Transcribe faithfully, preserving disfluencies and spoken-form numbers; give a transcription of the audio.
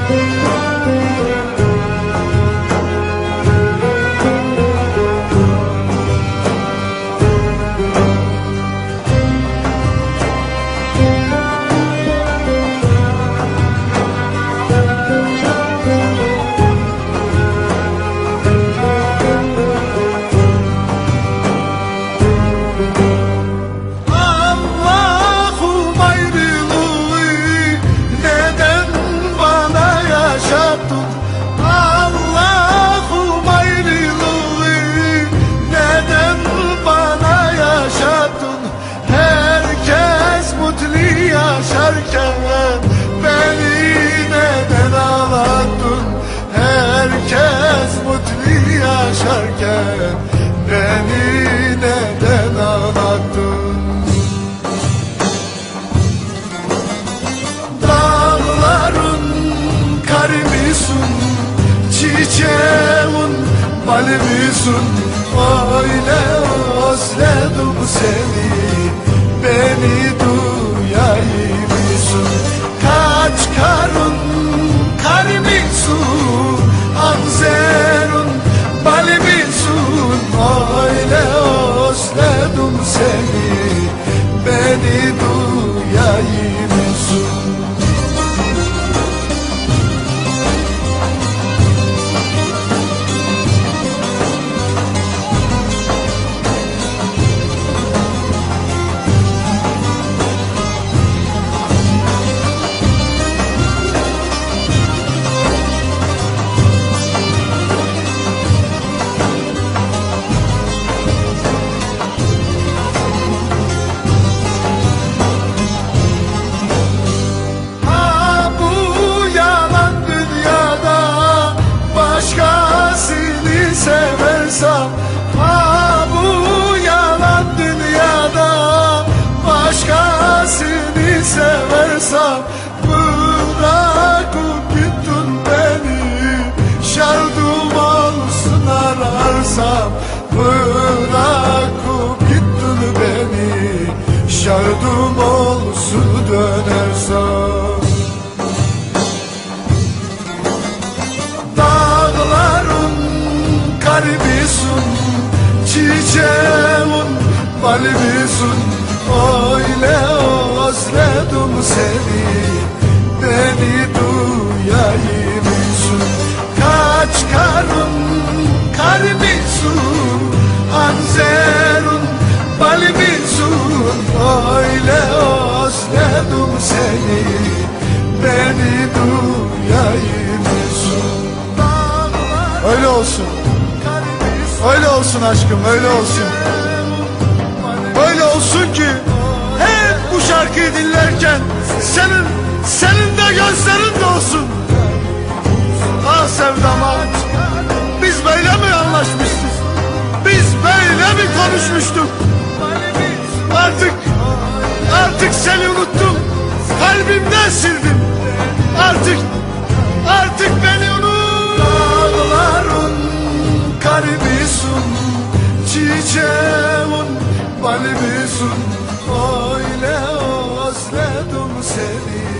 yaşarken beni neden ağlattın? Herkes mutlu yaşarken beni neden ağlattın? Dağların karimisun, çiçeğin balimisun. Öyle özledim seni, beni duyayım mısın? Kaç karın karimisun, anzerun balimisun. Öyle özledim seni, beni duyayım mısın? Ha bu yalan dünyada başkasını seversem, bırakıp gittin beni, şardım olsun ararsam. Bırakıp gittin beni, şardım olsun dönersem. Kalbisun, çiçeğin balimisun. Öyle özledim seni, beni duyayım mısın? Kaç karın karimisun, anzerun balimisun. Öyle özledim seni, beni duyayım mısın? Öyle olsun. Öyle olsun aşkım, öyle olsun. Öyle olsun ki hep bu şarkıyı dinlerken senin, senin de gözlerin dolsun. Ah sevdam ah, biz böyle mi anlaşmıştık? Biz böyle mi konuşmuştuk? Artık, artık seni unuttum, kalbimden sildim. Artık, artık beni unut. Dağların kalbisun, çiçeğin balimisun. Öyle özledim seni,